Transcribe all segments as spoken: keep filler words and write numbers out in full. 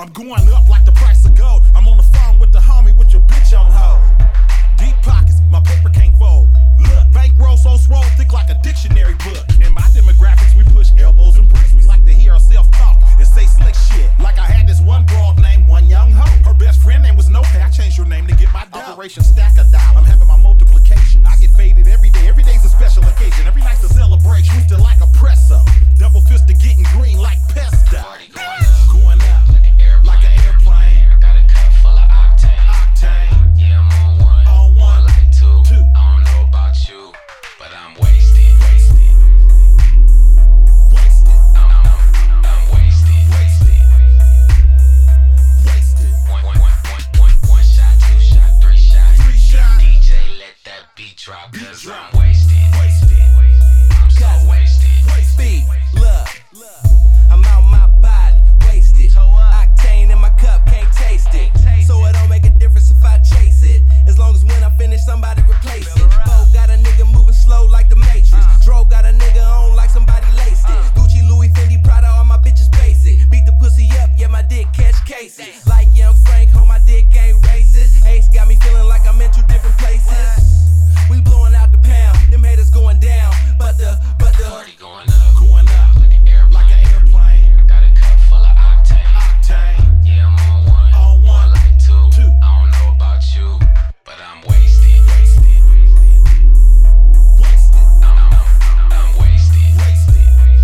I'm going up like the price of gold. I'm on the phone with the homie with your bitch on hold. Deep pockets, my paper can't fold. Look, bankroll so swole, thick like a dictionary book. In my demographics, we push elbows and bricks. We like to hear ourselves talk and say slick shit. Like I had this one broad named One Young Ho. Her best friend name was No Pay. I changed her name to get my dough. Operation Stack a Dollar. I'm having my multiplication. I get faded every day. Every day's a special occasion. Every night's a celebration. Moved it like a presso. Double fisted getting green like pesto. Going up like an airplane. Got a cup full of octane. Octane. Yeah, I'm on one. On one. Like two. Two. I don't know about you, but I'm wasted. Wasted. Wasted. I'm, I'm, I'm wasted. Wasted. Wasted. One, one, one, one, one, one shot, two shot, three shot. Three shot. D J, let that beat drop, Beat cause drop. I'm wasted. Wasted. I'm so wasted. Wasted. Look, I'm out my body, wasted. Octane in my cup, can't taste it. So it don't make a difference if I chase it. As long as when I finish, somebody replace it. Bo got a nigga moving slow like the Matrix. Dro got a nigga on like somebody laced it. Gucci, Louis, Fendi, Prada, all my bitches basic. Beat the pussy up, yeah, my dick catch cases. Like Young Frank, home my dick ain't racist. Ace got me feeling like I'm in two different places. We blowing out the pound, them haters going down. But the, but the Party going up. Going up Like an airplane. like an airplane. Got a cup full of octane. Octane. Yeah, I'm on one. On one. Like two. Two. I don't know about you, but I'm wasted. Wasted. Wasted. I'm, I'm, I'm wasted. Wasted.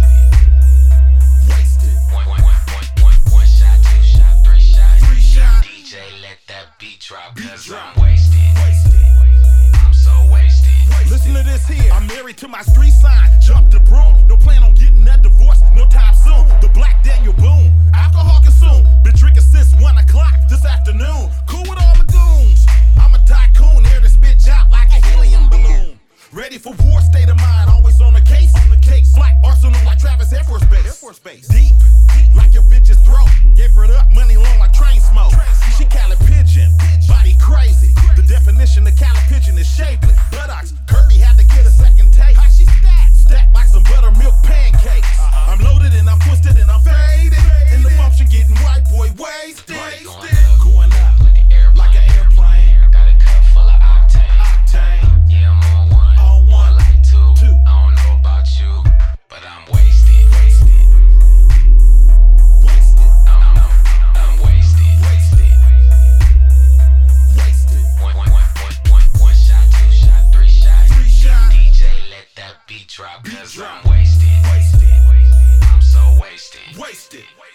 Wasted. One, one, one, one, one, one shot, two shot, three shot. Three shot. D J, let that beat drop, Beat cause drop. I'm wasted. Wasted. I'm so wasted. Listen to this here. I'm married to my street sign. Jump the broom. No plan on getting that divorce. No time soon. The Black Daniel Boone. Alcohol consumed. Been drinking since one o'clock this afternoon. Cool with all the goons. I'm a tycoon. Air this bitch out like a helium balloon. Ready for war, state of mind. Always on the case. On the case. Flight arsenal like Travis Air Force Base. Air Force Base. Deep. Deep like your bitch's throat. Gave her up. Money long like train smoke. She Cali pigeon. Body crazy. The definition of Cali pigeon is shapely. Buttocks. Kirby had to get a second take. How she stacked? Stacked like some buttermilk pancakes. I'm loaded and I'm twisted and I'm faded. In the function getting white boy wasted. Party going up. Going up Like an airplane. like an airplane. Got a cup full of octane. Octane. Yeah, I'm on one. On one. Like two. Two. I don't know about you, but I'm wasted. Wasted. Wasted. I'm, I'm, I'm wasted. Wasted. Wasted. One, one, one, one, one, one shot, two shot, three shot. Three shot. D J, let that beat drop, Beat cause drop. I'm wasted. Wasted. I'm so wasted. Wasted.